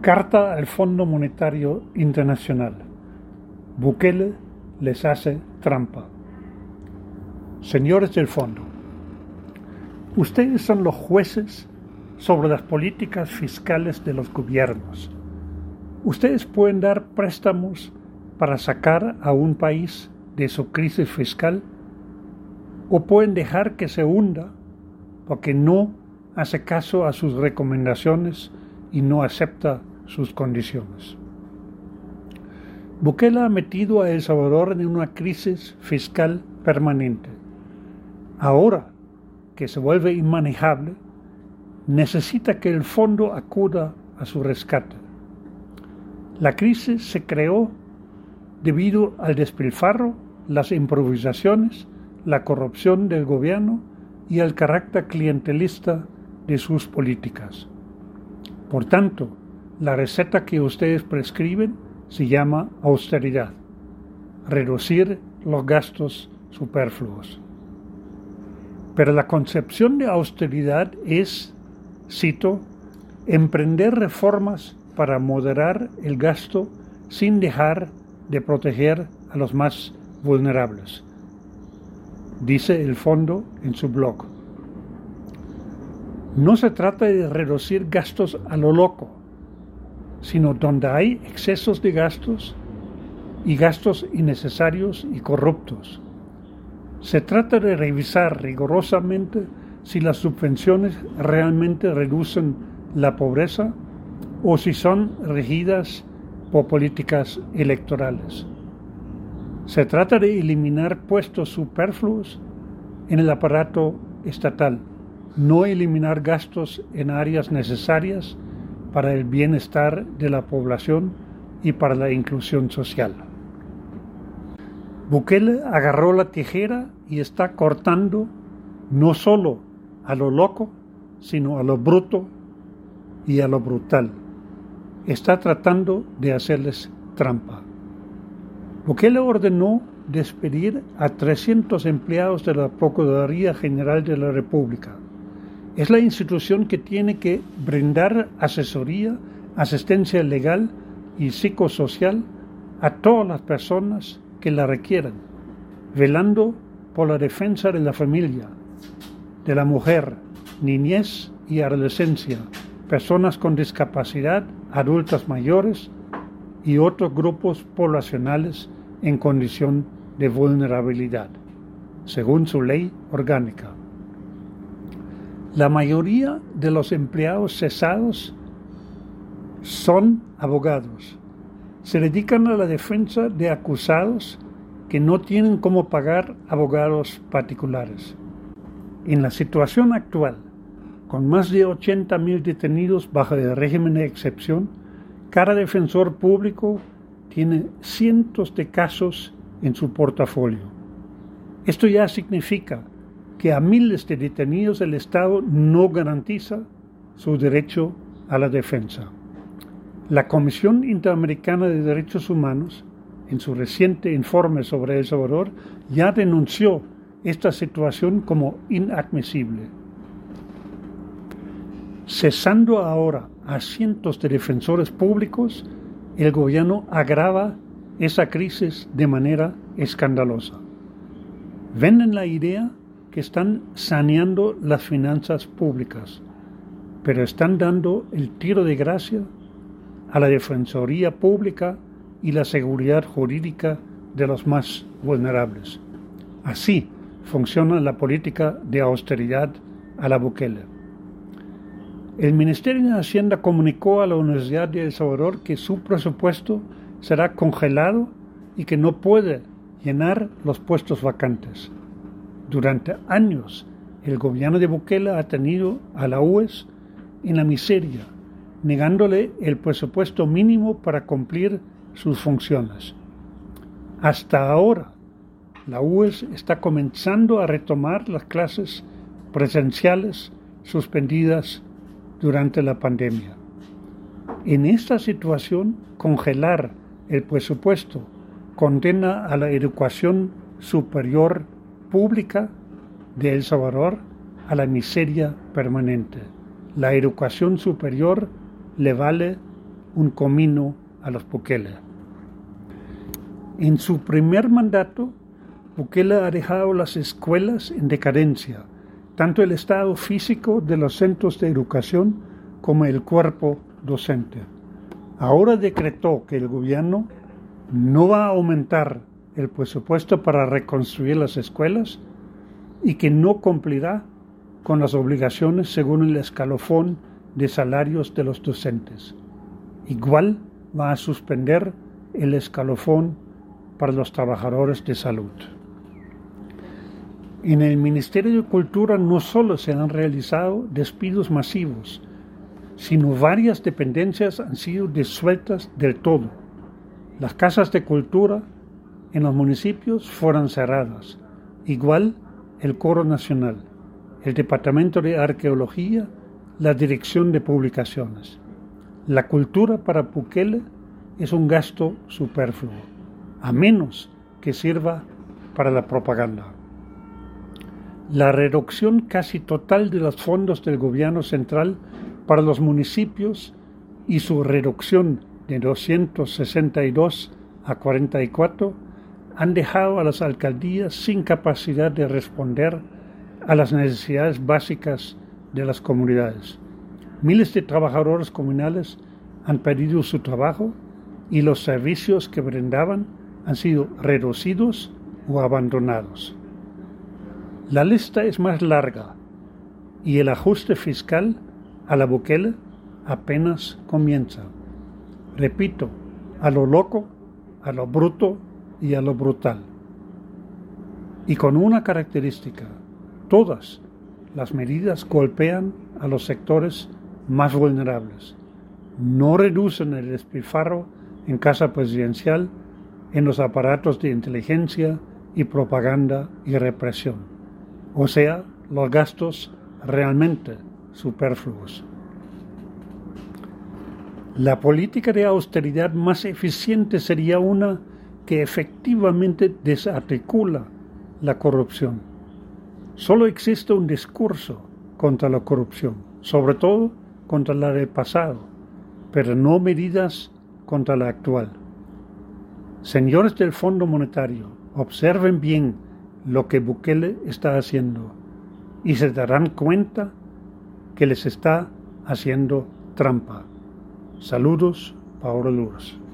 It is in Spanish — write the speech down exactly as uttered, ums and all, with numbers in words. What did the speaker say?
Carta al Fondo Monetario Internacional. Bukele les hace trampa. Señores del Fondo, ustedes son los jueces sobre las políticas fiscales de los gobiernos. Ustedes pueden dar préstamos para sacar a un país de su crisis fiscal o pueden dejar que se hunda porque no hace caso a sus recomendaciones y no acepta sus condiciones. Bukele ha metido a El Salvador en una crisis fiscal permanente. Ahora que se vuelve inmanejable, necesita que el fondo acuda a su rescate. La crisis se creó debido al despilfarro, las improvisaciones, la corrupción del gobierno y al carácter clientelista de sus políticas. Por tanto, la receta que ustedes prescriben se llama austeridad, reducir los gastos superfluos. Pero la concepción de austeridad es, cito, emprender reformas para moderar el gasto sin dejar de proteger a los más vulnerables, dice el fondo en su blog. No se trata de reducir gastos a lo loco, sino donde hay excesos de gastos y gastos innecesarios y corruptos. Se trata de revisar rigurosamente si las subvenciones realmente reducen la pobreza o si son regidas por políticas electorales. Se trata de eliminar puestos superfluos en el aparato estatal, no eliminar gastos en áreas necesarias para el bienestar de la población y para la inclusión social. Bukele agarró la tijera y está cortando no solo a lo loco, sino a lo bruto y a lo brutal. Está tratando de hacerles trampa. Bukele ordenó despedir a trescientos empleados de la Procuraduría General de la República. Es la institución que tiene que brindar asesoría, asistencia legal y psicosocial a todas las personas que la requieran, velando por la defensa de la familia, de la mujer, niñez y adolescencia, personas con discapacidad, adultos mayores y otros grupos poblacionales en condición de vulnerabilidad, según su ley orgánica. La mayoría de los empleados cesados son abogados. Se dedican a la defensa de acusados que no tienen cómo pagar abogados particulares. En la situación actual, con más de ochenta mil detenidos bajo el régimen de excepción, cada defensor público tiene cientos de casos en su portafolio. Esto ya significa que a miles de detenidos el Estado no garantiza su derecho a la defensa. La Comisión Interamericana de Derechos Humanos, en su reciente informe sobre El Salvador, ya denunció esta situación como inadmisible. Cesando ahora a cientos de defensores públicos, el gobierno agrava esa crisis de manera escandalosa. Venden la idea que están saneando las finanzas públicas, pero están dando el tiro de gracia a la defensoría pública y la seguridad jurídica de los más vulnerables. Así funciona la política de austeridad a la Bukele. El Ministerio de Hacienda comunicó a la Universidad de El Salvador que su presupuesto será congelado y que no puede llenar los puestos vacantes. Durante años, el gobierno de Bukele ha tenido a la U E S en la miseria, negándole el presupuesto mínimo para cumplir sus funciones. Hasta ahora, la U E S está comenzando a retomar las clases presenciales suspendidas durante la pandemia. En esta situación, congelar el presupuesto condena a la educación superior pública de El Salvador a la miseria permanente. La educación superior le vale un comino a los Bukele. En su primer mandato, Bukele ha dejado las escuelas en decadencia, tanto el estado físico de los centros de educación como el cuerpo docente. Ahora decretó que el gobierno no va a aumentar el presupuesto para reconstruir las escuelas y que no cumplirá con las obligaciones según el escalafón de salarios de los docentes. Igual va a suspender el escalafón para los trabajadores de salud. En el Ministerio de Cultura no solo se han realizado despidos masivos, sino varias dependencias han sido disueltas del todo. Las casas de cultura en los municipios fueron cerradas, igual el Coro Nacional, el Departamento de Arqueología, la Dirección de Publicaciones. La cultura para Bukele es un gasto superfluo, a menos que sirva para la propaganda. La reducción casi total de los fondos del gobierno central para los municipios y su reducción de doscientos sesenta y dos a cuarenta y cuatro han dejado a las alcaldías sin capacidad de responder a las necesidades básicas de las comunidades. Miles de trabajadores comunales han perdido su trabajo y los servicios que brindaban han sido reducidos o abandonados. La lista es más larga y el ajuste fiscal a la Bukele apenas comienza. Repito, a lo loco, a lo bruto y a lo brutal. Y con una característica: todas las medidas golpean a los sectores más vulnerables. No reducen el despilfarro en casa presidencial, en los aparatos de inteligencia y propaganda y represión, o sea, los gastos realmente superfluos. La política de austeridad más eficiente sería una que efectivamente desarticula la corrupción. Solo existe un discurso contra la corrupción, sobre todo contra la del pasado, pero no medidas contra la actual. Señores del Fondo Monetario, observen bien lo que Bukele está haciendo y se darán cuenta que les está haciendo trampa. Saludos, Paolo Luros.